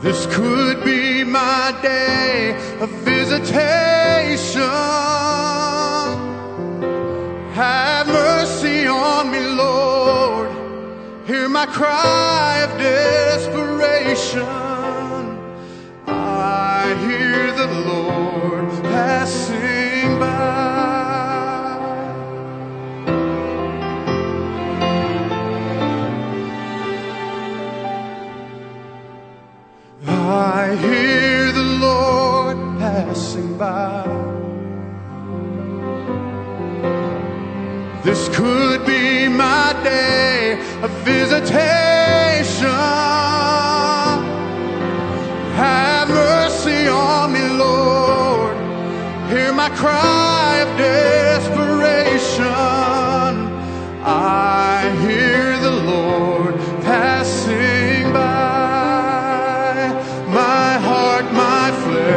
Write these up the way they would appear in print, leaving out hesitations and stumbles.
This could be my day of visitation. Have mercy on me, Lord. Hear my cry of desperation. I hear the Lord passing by. I hear the Lord passing by. This could be my day of visitation. Have mercy on me, Lord. Hear my cry of desperation. I hear the Lord passing by. My heart, my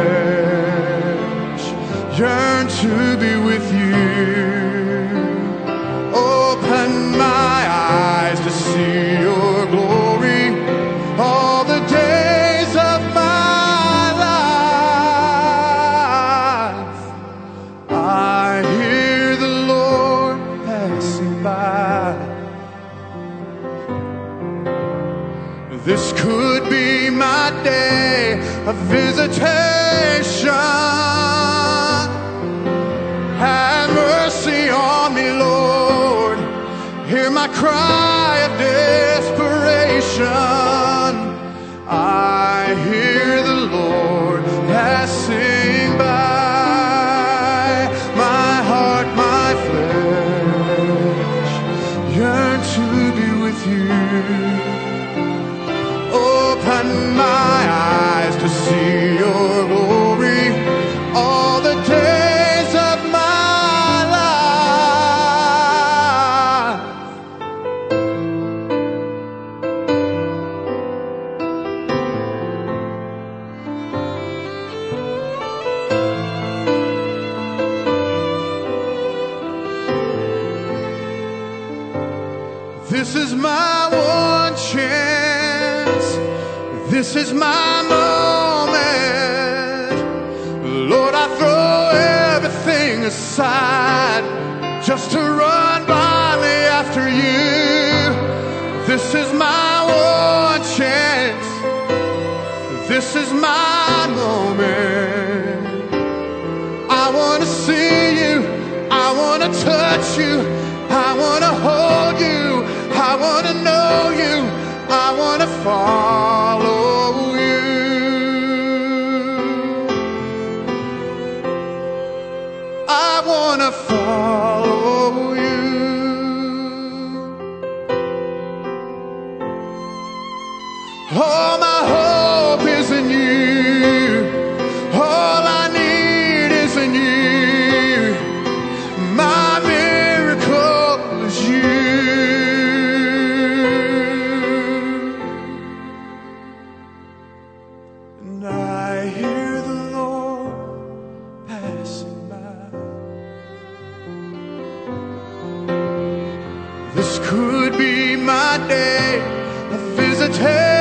flesh yearn to be with you. Open my eyes to see your glory all the days of my life. I hear the Lord passing by. This could be my day of visitation. Have mercy on me, Lord. Hear my cry of desperation. I hear the Lord passing by. My heart, my flesh yearn to be with you. Open my eyes to see your glory all the days of my life. This is my one chance. This is my moment. Lord, I throw everything aside just to run blindly after you. This is my one chance. This is my moment. I want to see you. I want to touch you. I want to hold you. I want to know you. I want to follow you. I want to follow you. All my hope is in you. All I need is in you. My miracle is you. I hear the Lord passing by. This could be my day of visitation.